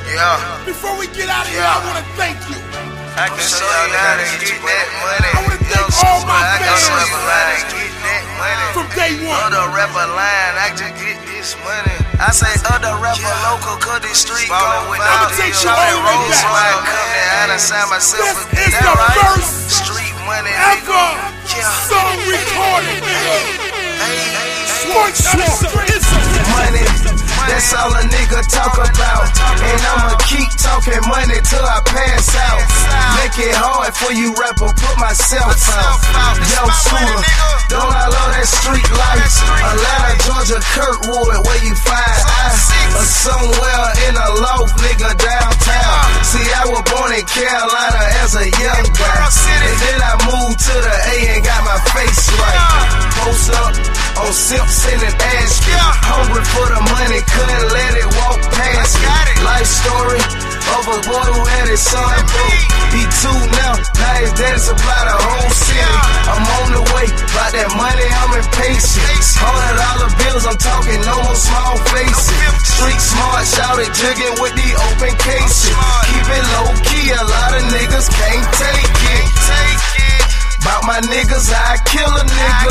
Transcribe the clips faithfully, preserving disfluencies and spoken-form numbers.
Yeah. Before we get out of here, I want to thank you. I can show you how to get that money. I want to thank all my I can show you fans how to get that money. from day one. Other rapper line, I just get this money. I say other rapper local, cause this street going without I'ma take deal. you all the way Rolls back. Royce come there, I done signed myself This for is that the right. first Street money, ever Yeah. song recorded, nigga. Hey, Sports money, that's all a nigga talk about. And I'ma keep talking money till I pass out. Make it hard for you rapper, put myself out. Yo, Scooter, don't I love that street life? Atlanta, Georgia, Kirkwood, where you find I or somewhere in a loft, nigga, downtown. See, I was born in Carolina as a young guy, and then I moved to the A and got my face right. Post up on Simpson and Ashby, hungry for the money, couldn't let it walk past me. Life story of a boy who had his son broke. He two now, now his daddy supply the whole city. I'm on the way, by that money I'm impatient. Hundred dollar bills, I'm talking no more small faces. Street smart, shouted, jigging with the open cases. Keep it low key, a lot of niggas can't take it. Bout my niggas, I kill a nigga.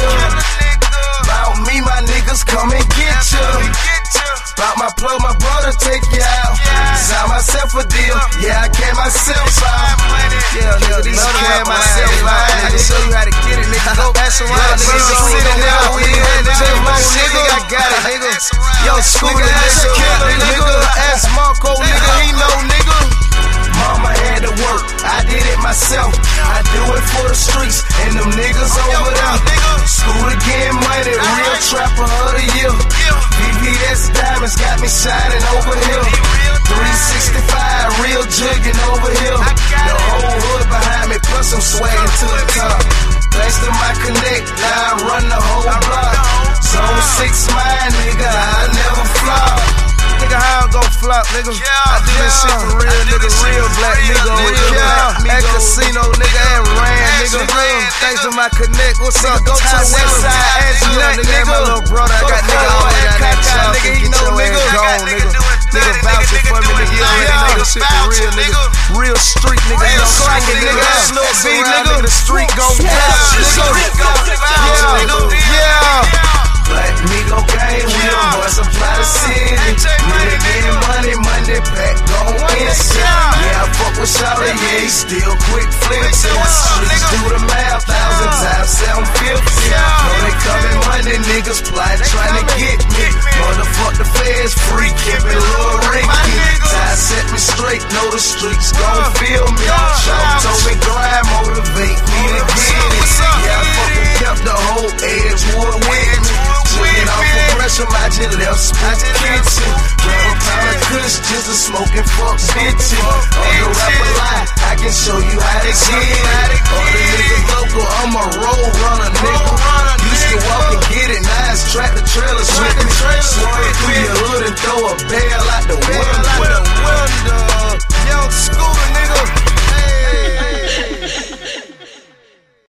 Bout me, my niggas come and get ya. Bout my plug, my brother take you out. Sign myself a deal, yeah, I came myself out. Yeah, nigga, these came myself out. I can show you how to get it, nigga. Go pass around, nigga. Just sitting there, we had to take my nigga. I got it, nigga. Yo, Scooter, that's a killer, nigga. Ask Marco, nigga, he know, nigga. Mama had to work, I did it myself. I do it for the streets and them niggas over there. Scooter getting money, real trapper of the year. V V S diamonds got me shining over here. three sixty-five, real jugging over here. The whole hood behind me, plus I'm swagging to the top. Thanks to my connect, now I run the whole block. Zone six mine, nigga, I never flop. Nigga, how I'm gon' flop, nigga? I do this shit for real, nigga. Real black nigga, nigga. At casino, nigga, and ran, nigga. Thanks to my connect. What's up? Go to the west side, ask nut, nigga. My little brother, I got nigga all down that shop. Nigga, he know, nigga. Gone, nigga. Nigga vouching for me, nigga. You already know this shit for real, nigga. Real street, nigga. You know, cracking, nigga. Slow B, nigga. The street gon' down, nigga. Yeah, yeah. Black Migo gang, we the boys supply the city. Really getting money, money back, gon' inside. Yeah, I fuck with Shawty, yeah, he still quick flips. In the streets, do the math, thousand times, seven fifty. Know they coming money, niggas plotting, trying to get me. Motherfuck the feds, free, keep it little Ricky. Time set me straight, know the streets gon' feel me. Shout told me grind, motivate me to get it. Yeah, I fucking kept the whole Edgewood with me. Jigging off the pressure, I just left split kitchen. Grab a pound of kush, just a smoking fuck bitchin'.